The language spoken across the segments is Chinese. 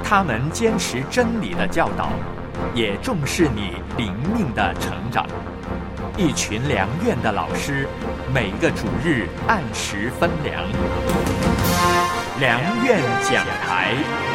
他们坚持真理的教导，也重视你灵命的成长。一群良院的老师，每个主日按时分粮。良院讲台。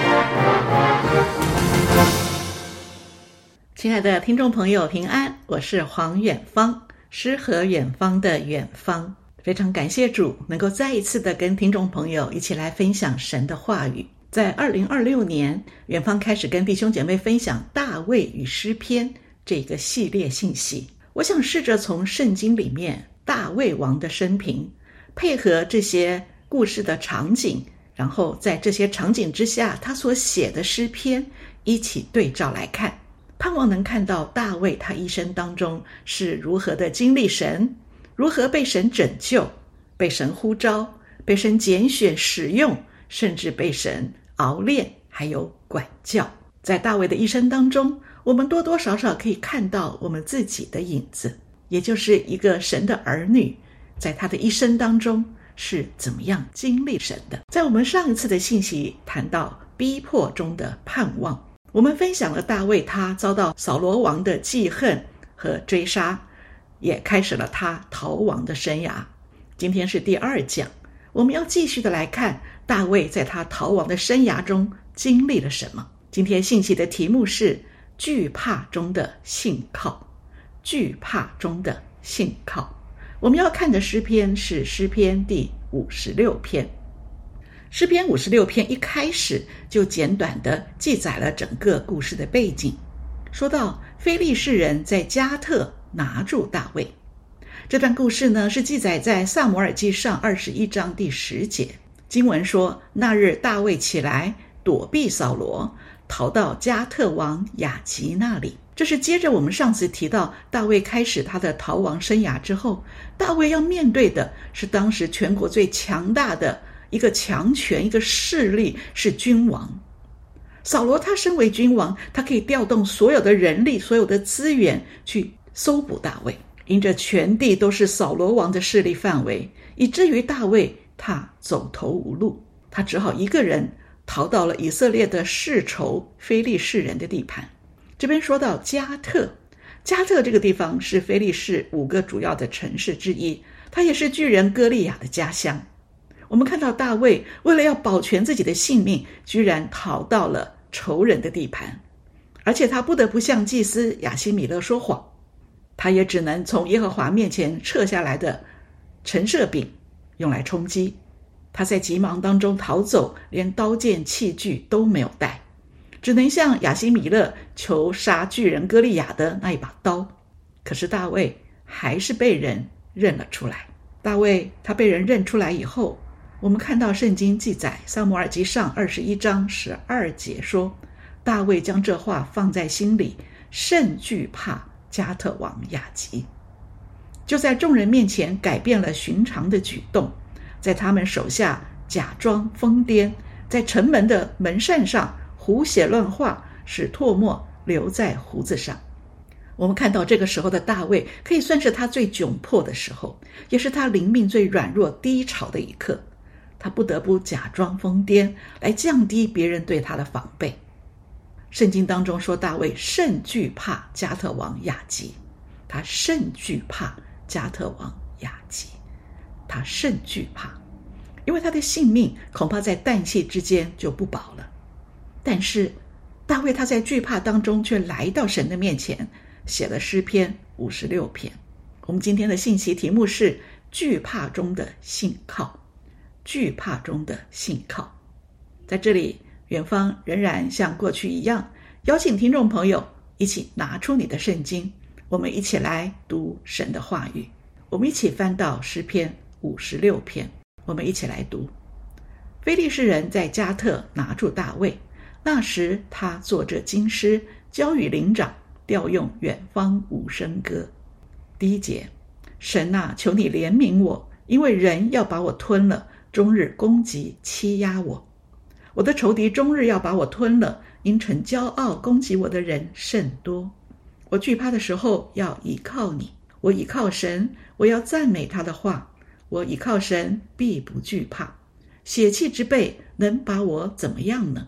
亲爱的听众朋友，平安，我是黄远芳，诗和远方的远方。非常感谢主能够再一次的跟听众朋友一起来分享神的话语。在2026年，远方开始跟弟兄姐妹分享大卫与诗篇这个系列信息。我想试着从圣经里面大卫王的生平，配合这些故事的场景，然后在这些场景之下他所写的诗篇一起对照来看，盼望能看到大卫他一生当中是如何的经历神，如何被神拯救，被神呼召，被神拣选使用，甚至被神熬炼还有管教。在大卫的一生当中，我们多多少少可以看到我们自己的影子，也就是一个神的儿女在他的一生当中是怎么样经历神的。在我们上一次的信息谈到逼迫中的盼望，我们分享了大卫他遭到扫罗王的记恨和追杀，也开始了他逃亡的生涯。今天是第2讲，我们要继续的来看大卫在他逃亡的生涯中经历了什么。今天信息的题目是惧怕中的信靠。惧怕中的信靠。我们要看的诗篇是诗篇第56篇。诗篇56篇一开始就简短地记载了整个故事的背景，说到非利士人在加特拿住大卫。这段故事呢，是记载在撒母耳记上21章第10节。经文说，那日大卫起来躲避扫罗，逃到加特王雅吉那里。这是接着我们上次提到大卫开始他的逃亡生涯之后，大卫要面对的是当时全国最强大的一个强权，一个势力，是君王。扫罗他身为君王，他可以调动所有的人力，所有的资源去搜捕大卫。因着全地都是扫罗王的势力范围，以至于大卫他走投无路，他只好一个人逃到了以色列的世仇非利士人的地盘。这边说到加特，加特这个地方是非利士5个主要的城市之一，它也是巨人歌利亚的家乡。我们看到大卫为了要保全自己的性命，居然逃到了仇人的地盘，而且他不得不向祭司亚希米勒说谎，他也只能从耶和华面前撤下来的陈设饼用来充饥。他在急忙当中逃走，连刀剑器具都没有带，只能向亚希米勒求杀巨人歌利亚的那一把刀。可是大卫还是被人认了出来。大卫他被人认出来以后，我们看到圣经记载撒母耳记上21章12节说，大卫将这话放在心里，甚惧怕加特王雅吉，就在众人面前改变了寻常的举动，在他们手下假装疯癫，在城门的门扇上胡写乱画，使唾沫留在胡子上。我们看到这个时候的大卫可以算是他最窘迫的时候，也是他灵命最软弱低潮的一刻，他不得不假装疯癫来降低别人对他的防备。圣经当中说大卫甚惧怕加特王雅吉，他甚惧怕加特王雅吉，他甚惧怕，因为他的性命恐怕在旦夕之间就不保了。但是大卫他在惧怕当中却来到神的面前，写了诗篇56篇。我们今天的信息题目是惧怕中的信靠。惧怕中的信靠。在这里，远方仍然像过去一样，邀请听众朋友一起拿出你的圣经，我们一起来读神的话语。我们一起翻到诗篇56篇，我们一起来读。非利士人在加特拿住大卫，那时他坐着经师，交与灵长，调用远方五声歌。第1节，神啊，求你怜悯我，因为人要把我吞了，终日攻击欺压我。我的仇敌终日要把我吞了，因逞骄傲攻击我的人甚多。我惧怕的时候要倚靠你，我倚靠神，我要赞美他的话。我倚靠神，必不惧怕。血气之辈能把我怎么样呢？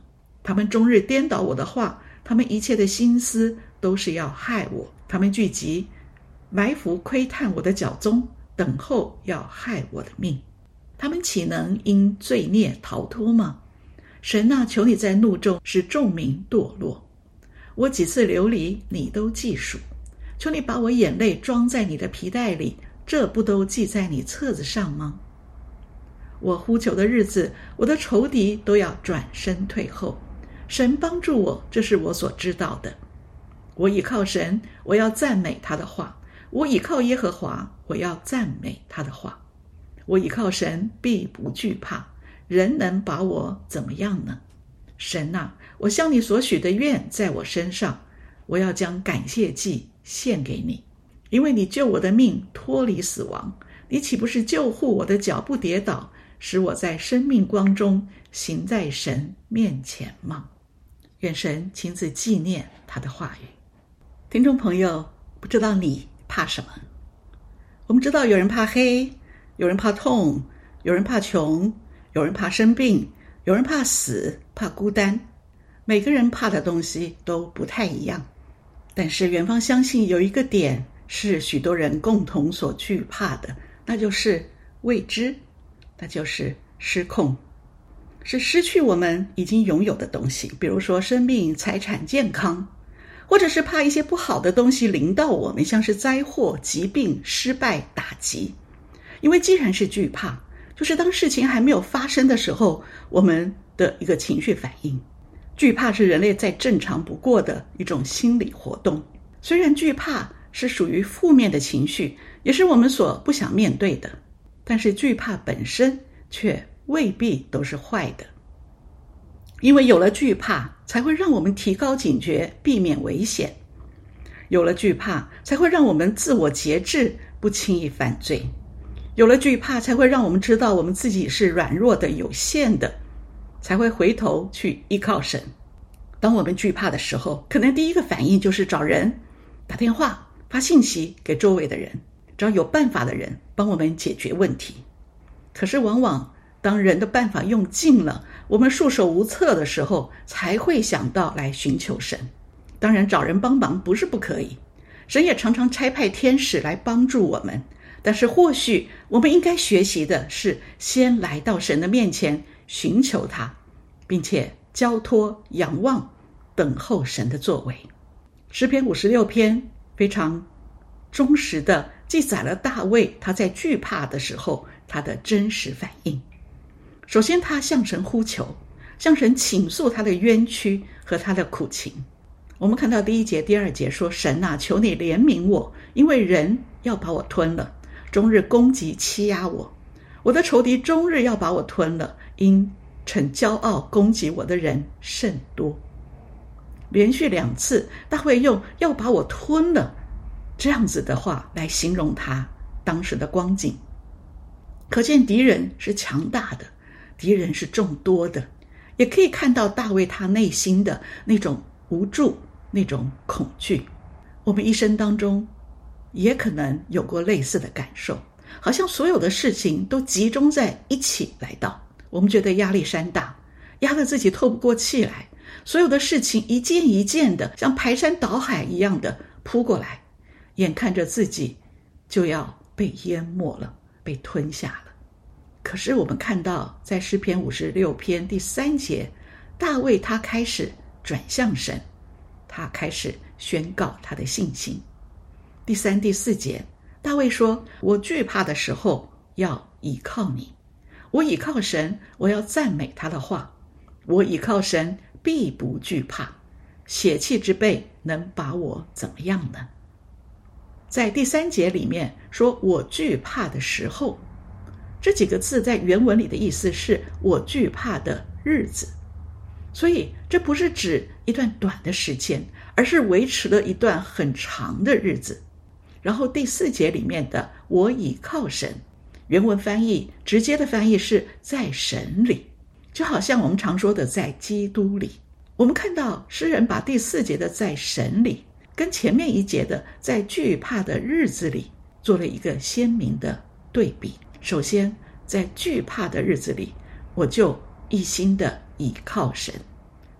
他们终日颠倒我的话，他们一切的心思都是要害我。他们聚集，埋伏窥探我的脚踪，等候要害我的命。他们岂能因罪孽逃脱吗？神啊，求你在怒中使众民堕落。我几次流离，你都记数。求你把我眼泪装在你的皮袋里，这不都记在你册子上吗？我呼求的日子，我的仇敌都要转身退后。神帮助我，这是我所知道的。我倚靠神，我要赞美他的话。我倚靠耶和华，我要赞美他的话。我倚靠神，必不惧怕。人能把我怎么样呢？神啊，我向你所许的愿在我身上，我要将感谢祭献给你，因为你救我的命脱离死亡。你岂不是救护我的脚不跌倒，使我在生命光中行在神面前吗？愿神亲自纪念他的话语。听众朋友，不知道你怕什么？我们知道有人怕黑，有人怕痛，有人怕穷，有人怕生病，有人怕死，怕孤单。每个人怕的东西都不太一样，但是远方相信有一个点是许多人共同所惧怕的，那就是未知，那就是失控，是失去我们已经拥有的东西，比如说生命、财产、健康，或者是怕一些不好的东西临到我们，像是灾祸、疾病、失败、打击。因为既然是惧怕，就是当事情还没有发生的时候，我们的一个情绪反应。惧怕是人类再正常不过的一种心理活动。虽然惧怕是属于负面的情绪，也是我们所不想面对的，但是惧怕本身却未必都是坏的。因为有了惧怕，才会让我们提高警觉，避免危险。有了惧怕，才会让我们自我节制，不轻易犯罪。有了惧怕，才会让我们知道我们自己是软弱的、有限的，才会回头去依靠神。当我们惧怕的时候，可能第一个反应就是找人打电话、发信息给周围的人，找有办法的人帮我们解决问题。可是往往当人的办法用尽了，我们束手无策的时候，才会想到来寻求神。当然找人帮忙不是不可以，神也常常差派天使来帮助我们，但是或许我们应该学习的是先来到神的面前寻求他，并且交托、仰望、等候神的作为。诗篇56篇非常忠实的记载了大卫他在惧怕的时候他的真实反应。首先他向神呼求，向神倾诉他的冤屈和他的苦情。我们看到第1节、第2节说，神啊，求你怜悯我，因为人要把我吞了，终日攻击欺压我。我的仇敌终日要把我吞了，因逞骄傲攻击我的人甚多。连续2次大卫用要把我吞了这样子的话来形容他当时的光景。可见敌人是强大的，敌人是众多的，也可以看到大卫他内心的那种无助，那种恐惧。我们一生当中也可能有过类似的感受，好像所有的事情都集中在一起来到，我们觉得压力山大，压得自己透不过气来，所有的事情一件一件的像排山倒海一样的扑过来，眼看着自己就要被淹没了，被吞下了。可是我们看到在诗篇56篇第3节，大卫他开始转向神，他开始宣告他的信心。第3、第4节，大卫说，我惧怕的时候要倚靠你，我倚靠神，我要赞美他的话，我倚靠神，必不惧怕，血气之辈能把我怎么样呢？在第3节里面说，我惧怕的时候，这几个字在原文里的意思是我惧怕的日子，所以这不是指一段短的时间，而是维持了一段很长的日子。然后第4节里面的我倚靠神，原文翻译直接的翻译是在神里，就好像我们常说的在基督里。我们看到诗人把第4节的在神里跟前面1节的在惧怕的日子里做了一个鲜明的对比。首先在惧怕的日子里，我就一心的倚靠神，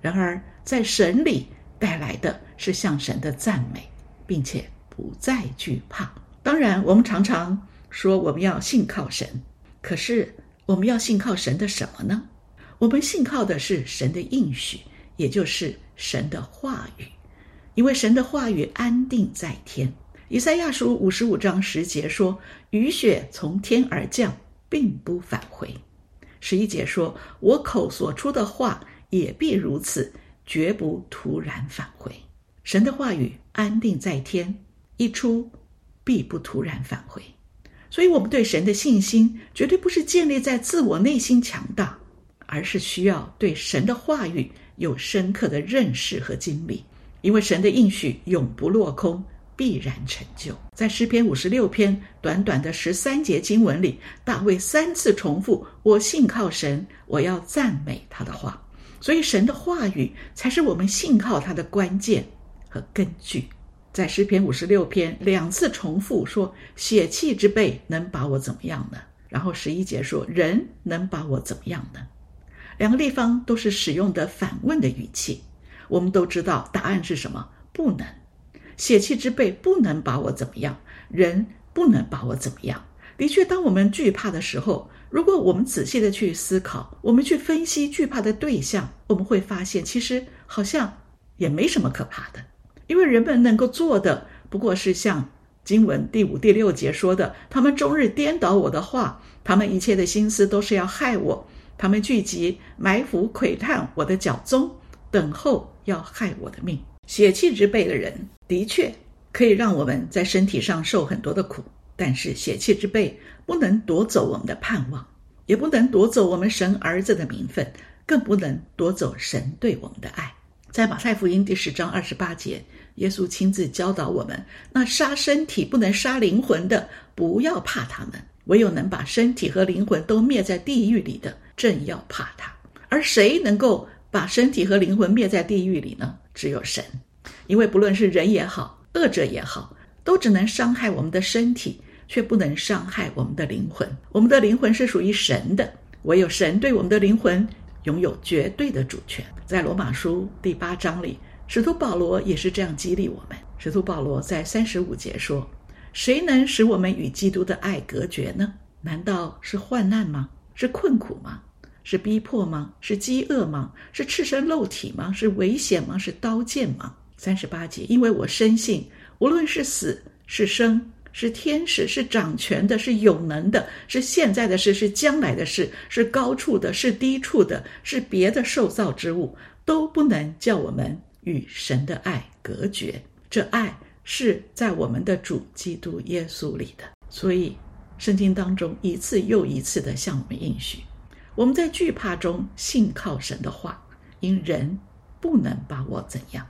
然而在神里带来的是向神的赞美，并且不再惧怕。当然我们常常说我们要信靠神，可是我们要信靠神的什么呢？我们信靠的是神的应许，也就是神的话语，因为神的话语安定在天。以赛亚书55章10节说，雨雪从天而降，并不返回。11节说，我口所出的话也必如此，绝不突然返回。神的话语安定在天，一出必不突然返回。所以我们对神的信心绝对不是建立在自我内心强大，而是需要对神的话语有深刻的认识和经历，因为神的应许永不落空，必然成就。在诗篇56篇短短的13节经文里，大卫3次重复，我信靠神，我要赞美他的话。所以神的话语才是我们信靠他的关键和根据。在诗篇56篇2次重复说，血气之辈能把我怎么样呢？然后11节说，人能把我怎么样呢？两个地方都是使用的反问的语气，我们都知道答案是什么，不能。血气之辈不能把我怎么样，人不能把我怎么样。的确，当我们惧怕的时候，如果我们仔细的去思考，我们去分析惧怕的对象，我们会发现其实好像也没什么可怕的。因为人们能够做的不过是像经文第5、第6节说的，他们终日颠倒我的话，他们一切的心思都是要害我，他们聚集埋伏窥探我的脚踪，等候要害我的命。血气之辈的人的确可以让我们在身体上受很多的苦，但是血气之辈不能夺走我们的盼望，也不能夺走我们神儿子的名分，更不能夺走神对我们的爱。在马太福音第10章28节，耶稣亲自教导我们，那杀身体不能杀灵魂的，不要怕他们，唯有能把身体和灵魂都灭在地狱里的，正要怕他。而谁能够把身体和灵魂灭在地狱里呢？只有神。因为不论是人也好，恶者也好，都只能伤害我们的身体，却不能伤害我们的灵魂。我们的灵魂是属于神的，唯有神对我们的灵魂拥有绝对的主权。在罗马书第8章里，使徒保罗也是这样激励我们。使徒保罗在35节说，谁能使我们与基督的爱隔绝呢？难道是患难吗？是困苦吗？是逼迫吗？是饥饿吗？是赤身露体吗？是危险吗？是刀剑吗？38节，因为我深信，无论是死是生，是天使，是掌权的，是有能的，是现在的事，是将来的事，是高处的，是低处的，是别的受造之物，都不能叫我们与神的爱隔绝。这爱是在我们的主基督耶稣里的。所以圣经当中一次又一次的向我们应许，我们在惧怕中信靠神的话，因人不能把我怎样。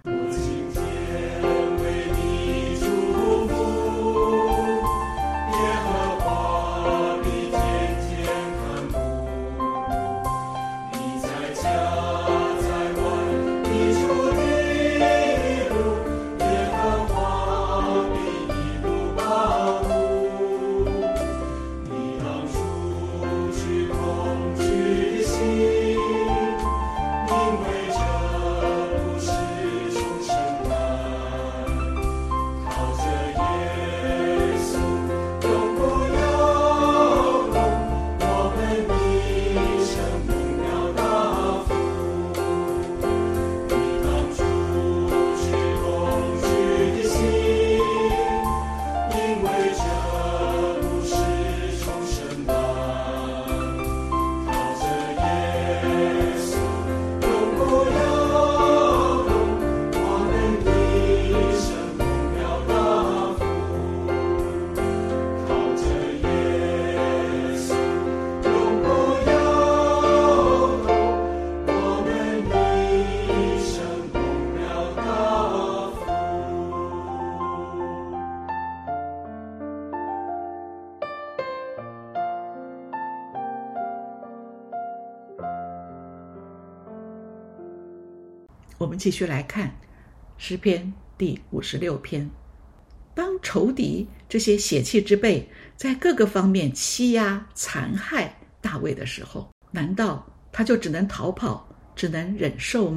我们继续来看诗篇第56篇。当仇敌这些血气之辈在各个方面欺压残害大卫的时候，难道他就只能逃跑，只能忍受吗？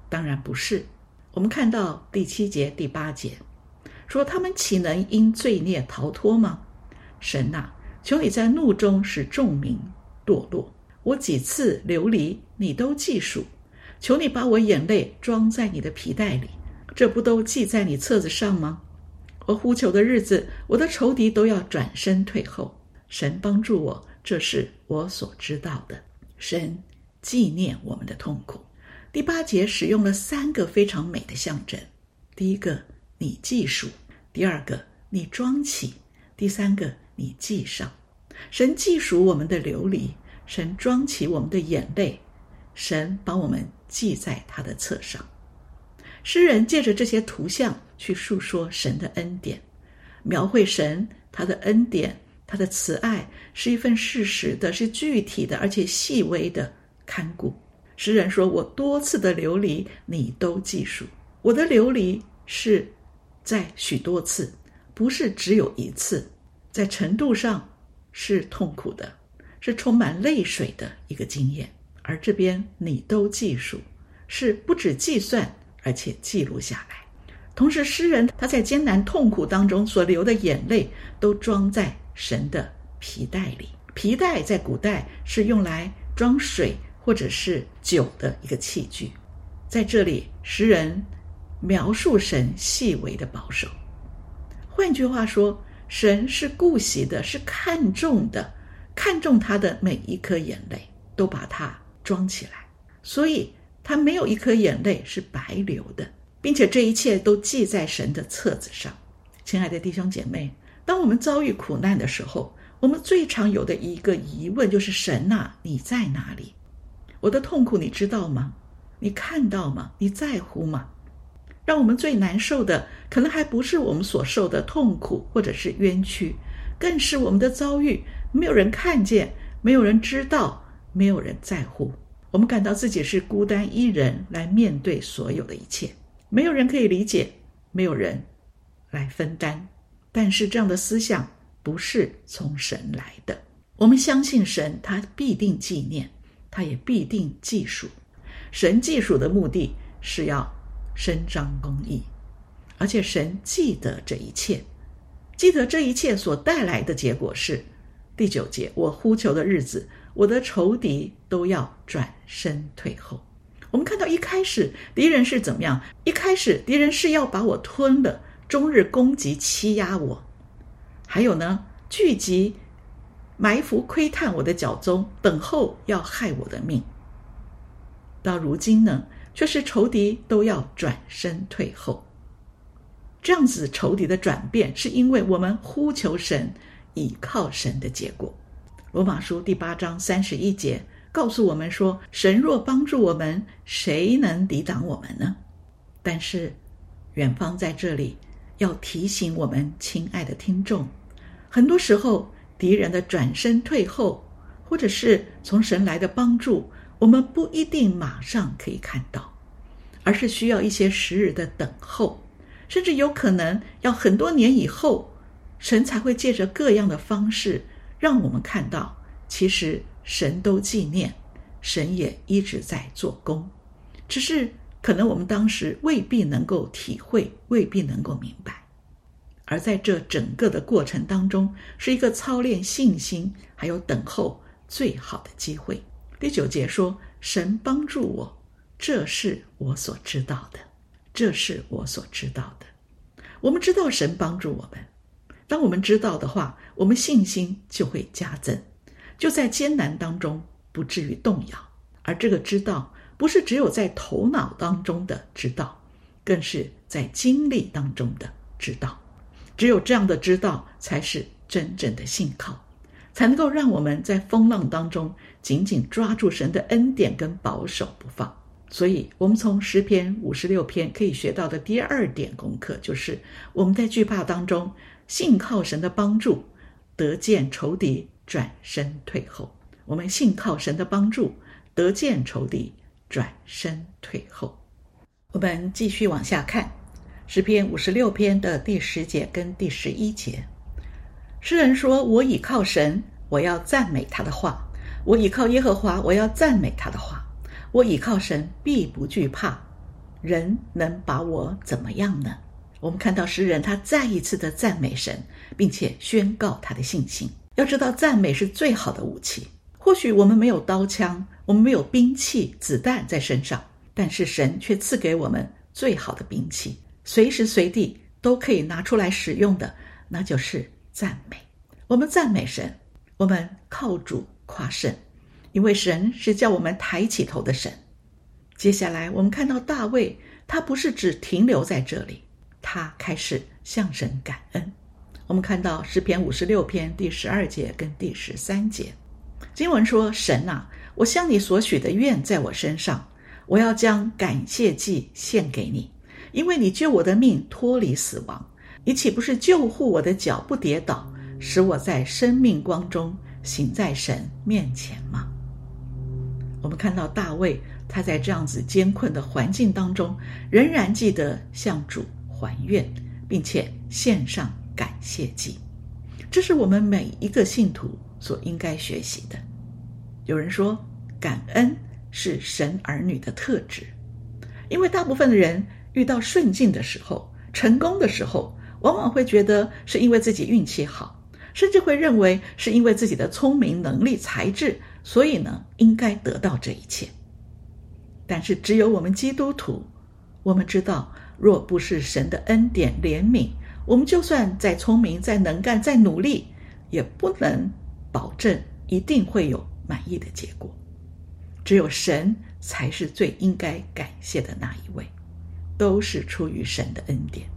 当然不是。我们看到第7节、第8节，说他们岂能因罪孽逃脱吗？神啊，求你在怒中使众民堕落。我几次流离，你都记数。求你把我眼泪装在你的皮带里，这不都记在你册子上吗？我呼求的日子，我的仇敌都要转身退后。神帮助我，这是我所知道的。神纪念我们的痛苦。第8节使用了3个非常美的象征。第一个，你记数；第二个，你装起；第三个，你记上。神记数我们的流离，神装起我们的眼泪，神把我们记在他的册上。诗人借着这些图像去述说神的恩典，描绘神他的恩典，他的慈爱是一份事实的，是具体的，而且细微的看顾。诗人说，我多次的流离，你都记数。我的流离是在许多次，不是只有一次，在程度上是痛苦的，是充满泪水的一个经验。而这边你都记数，是不只计算，而且记录下来。同时诗人他在艰难痛苦当中所流的眼泪都装在神的皮带里。皮带在古代是用来装水或者是酒的一个器具。在这里诗人描述神细微的保守。换句话说，神是顾惜的，是看重的，看重他的每一颗眼泪，都把它装起来。所以他没有一颗眼泪是白流的，并且这一切都记在神的册子上。亲爱的弟兄姐妹，当我们遭遇苦难的时候，我们最常有的一个疑问就是，神啊，你在哪里？我的痛苦你知道吗？你看到吗？你在乎吗？让我们最难受的，可能还不是我们所受的痛苦或者是冤屈，更是我们的遭遇没有人看见，没有人知道，没有人在乎。我们感到自己是孤单一人来面对所有的一切，没有人可以理解，没有人来分担。但是这样的思想不是从神来的。我们相信神，他必定纪念，他也必定记数。神记数的目的是要伸张公义，而且神记得这一切，记得这一切所带来的结果是第9节，我呼求的日子，我的仇敌都要转身退后。我们看到一开始敌人是怎么样？一开始敌人是要把我吞了，终日攻击欺压我，还有呢，聚集埋伏窥探我的脚踪，等候要害我的命。到如今呢，却是仇敌都要转身退后。这样子仇敌的转变，是因为我们呼求神，倚靠神的结果。罗马书第8章31节告诉我们说，神若帮助我们，谁能抵挡我们呢？但是远方在这里要提醒我们亲爱的听众，很多时候敌人的转身退后，或者是从神来的帮助，我们不一定马上可以看到，而是需要一些时日的等候，甚至有可能要很多年以后，神才会借着各样的方式让我们看到，其实神都纪念，神也一直在做工，只是可能我们当时未必能够体会，未必能够明白。而在这整个的过程当中，是一个操练信心还有等候最好的机会。第9节说，神帮助我，这是我所知道的，这是我所知道的。我们知道神帮助我们，当我们知道的话，我们信心就会加增，就在艰难当中不至于动摇。而这个知道不是只有在头脑当中的知道，更是在经历当中的知道。只有这样的知道，才是真正的信靠，才能够让我们在风浪当中紧紧抓住神的恩典跟保守不放。所以我们从诗篇56篇可以学到的第2点功课，就是我们在惧怕当中信靠神的帮助，得见仇敌转身退后。我们信靠神的帮助，得见仇敌转身退后。我们继续往下看诗篇56篇的第10节跟第11节。诗人说，我倚靠神，我要赞美他的话，我倚靠耶和华，我要赞美他的话。我倚靠神，必不惧怕， 人能把我怎么样呢？我们看到诗人他再一次的赞美神，并且宣告他的信心。要知道赞美是最好的武器，或许我们没有刀枪，我们没有兵器子弹在身上，但是神却赐给我们最好的兵器，随时随地都可以拿出来使用的，那就是赞美。我们赞美神，我们靠主夸胜，因为神是叫我们抬起头的神。接下来我们看到大卫，他不是只停留在这里，他开始向神感恩。我们看到诗篇56篇第12节跟第13节，经文说，神啊，我向你所许的愿在我身上，我要将感谢祭献给你，因为你救我的命脱离死亡，你岂不是救护我的脚不跌倒，使我在生命光中行在神面前吗？我们看到大卫，他在这样子艰困的环境当中，仍然记得向主还愿，并且献上感谢祭。这是我们每一个信徒所应该学习的。有人说，感恩是神儿女的特质，因为大部分的人遇到顺境的时候，成功的时候，往往会觉得是因为自己运气好，甚至会认为是因为自己的聪明能力才智，所以呢应该得到这一切。但是只有我们基督徒，我们知道，若不是神的恩典怜悯，我们就算再聪明再能干再努力，也不能保证一定会有满意的结果。只有神才是最应该感谢的那一位，都是出于神的恩典。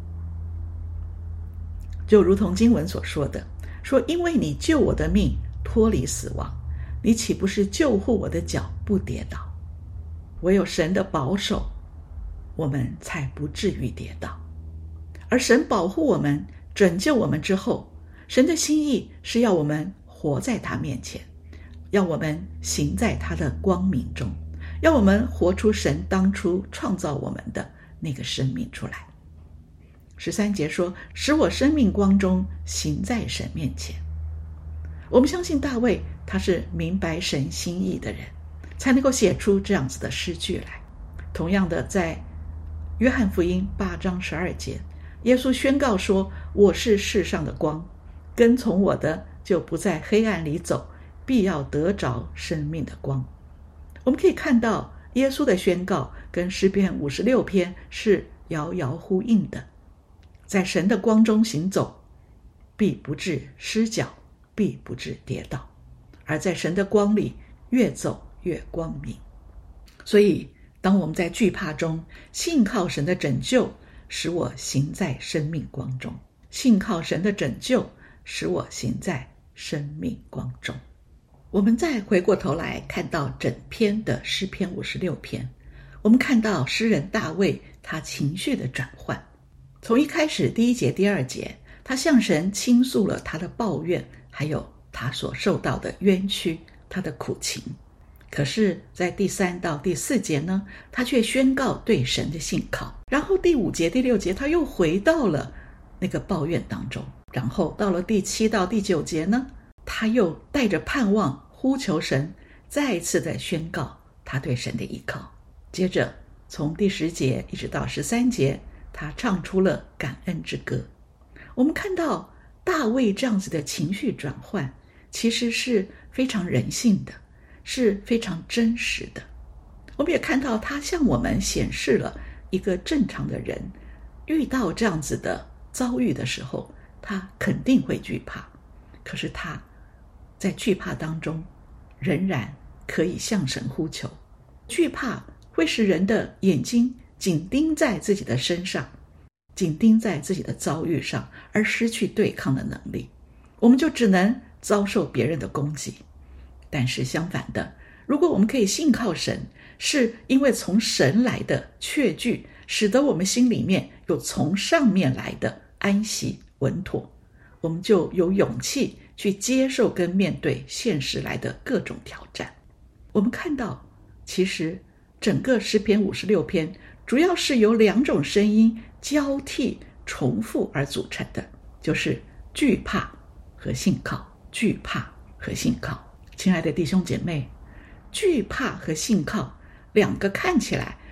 就如同经文所说的，说因为你救我的命脱离死亡，你岂不是救护我的脚不跌倒？唯有神的保守，我们才不至于跌倒。而神保护我们拯救我们之后，神的心意是要我们活在他面前，要我们行在他的光明中，要我们活出神当初创造我们的那个生命出来。13节说，使我生命光中行在神面前。我们相信大卫他是明白神心意的人，才能够写出这样子的诗句来。同样的，在约翰福音8章12节，耶稣宣告说，我是世上的光，跟从我的就不在黑暗里走，必要得着生命的光。我们可以看到耶稣的宣告跟诗篇56篇是遥遥呼应的，在神的光中行走，必不致失脚，必不致跌倒，而在神的光里越走越光明。所以当我们在惧怕中信靠神的拯救，使我行在生命光中，信靠神的拯救，使我行在生命光中。我们再回过头来看到整篇的诗篇56篇，我们看到诗人大卫他情绪的转换。从一开始第1节第2节，他向神倾诉了他的抱怨，还有他所受到的冤屈，他的苦情。可是在第3到第4节呢，他却宣告对神的信靠。然后第5节第6节他又回到了那个抱怨当中，然后到了第7到第9节呢，他又带着盼望呼求神，再一次的宣告他对神的依靠。接着从第10节一直到13节，他唱出了感恩之歌。我们看到大卫这样子的情绪转换，其实是非常人性的，是非常真实的。我们也看到他向我们显示了一个正常的人遇到这样子的遭遇的时候，他肯定会惧怕，可是他在惧怕当中仍然可以向神呼求。惧怕会使人的眼睛紧盯在自己的身上，紧盯在自己的遭遇上，而失去对抗的能力，我们就只能遭受别人的攻击。但是相反的，如果我们可以信靠神，是因为从神来的确据，使得我们心里面有从上面来的安息稳妥，我们就有勇气去接受跟面对现实来的各种挑战。我们看到其实整个诗篇56篇主要是由2种声音交替重复而组成的，就是惧怕和信靠，惧怕和信靠。亲爱的弟兄姐妹，惧怕和信靠两个看起来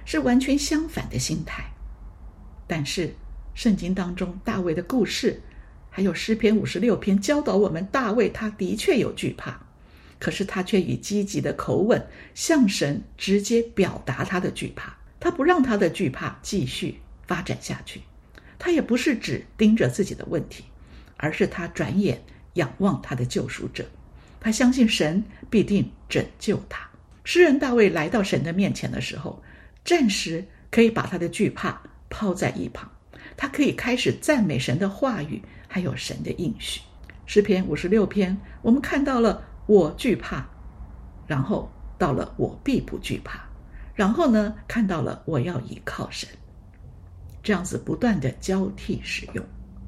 是完全相反的心态。但是圣经当中大卫的故事，还有诗篇56篇教导我们，大卫他的确有惧怕，可是他却以积极的口吻向神直接表达他的惧怕，他不让他的惧怕继续发展下去，他也不是只盯着自己的问题，而是他转眼仰望他的救赎者，他相信神必定拯救他。诗人大卫来到神的面前的时候，暂时可以把他的惧怕抛在一旁，他可以开始赞美神的话语，还有神的应许。诗篇56篇我们看到了我惧怕，然后到了我必不惧怕，然后呢看到了我要依靠神，这样子不断的交替使用。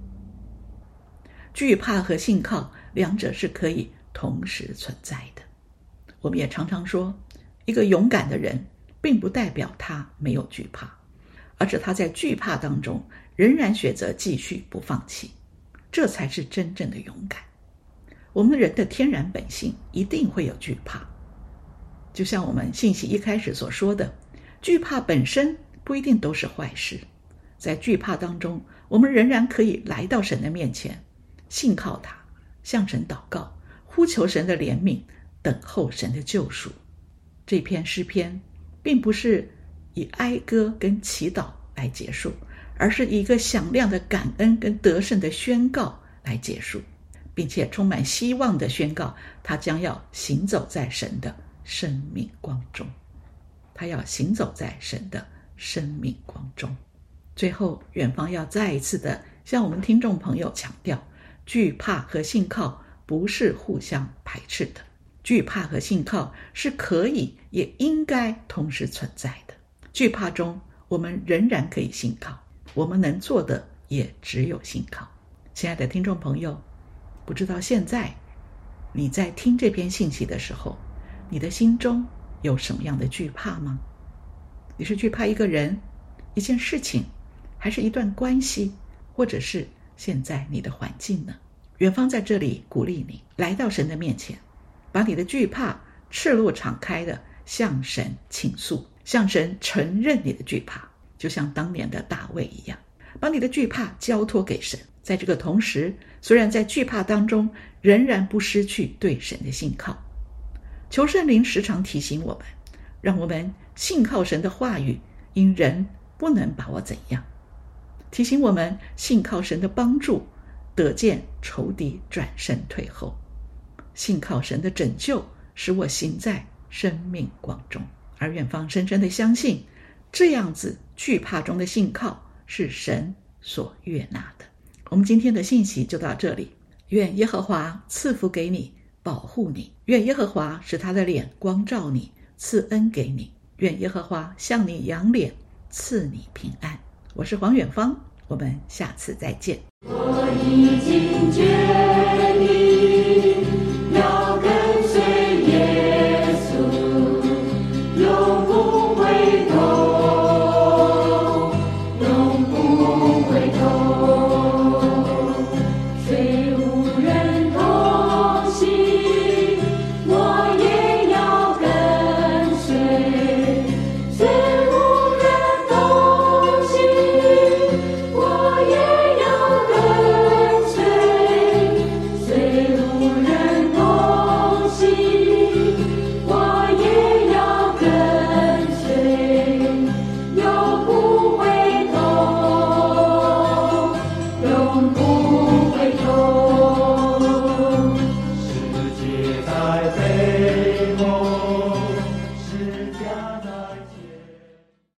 惧怕和信靠两者是可以同时存在的。我们也常常说，一个勇敢的人并不代表他没有惧怕，而是他在惧怕当中仍然选择继续不放弃，这才是真正的勇敢。我们人的天然本性一定会有惧怕，就像我们信息一开始所说的，惧怕本身不一定都是坏事。在惧怕当中，我们仍然可以来到神的面前，信靠他，向神祷告，呼求神的怜悯，等候神的救赎。这篇诗篇并不是以哀歌跟祈祷来结束，而是以一个响亮的感恩跟得胜的宣告来结束，并且充满希望的宣告他将要行走在神的生命光中，他要行走在神的生命光中。最后，远方要再一次的向我们听众朋友强调，惧怕和信靠不是互相排斥的，惧怕和信靠是可以也应该同时存在的。惧怕中我们仍然可以信靠，我们能做的也只有信靠。亲爱的听众朋友，不知道现在你在听这篇信息的时候，你的心中有什么样的惧怕吗？你是惧怕一个人、一件事情，还是一段关系，或者是现在你的环境呢？远方在这里鼓励你来到神的面前，把你的惧怕赤裸敞开的向神倾诉，向神承认你的惧怕，就像当年的大卫一样，把你的惧怕交托给神。在这个同时，虽然在惧怕当中仍然不失去对神的信靠。求圣灵时常提醒我们，让我们信靠神的话语，因人不能把握怎样，提醒我们信靠神的帮助，得见仇敌转身退后，信靠神的拯救，使我行在生命光中。而远方深深的相信，这样子惧怕中的信靠是神所悦纳的。我们今天的信息就到这里，愿耶和华赐福给你，保护你，愿耶和华使他的脸光照你，赐恩给你，愿耶和华向你扬脸，赐你平安。我是黄远芳，我们下次再见。 我已经决定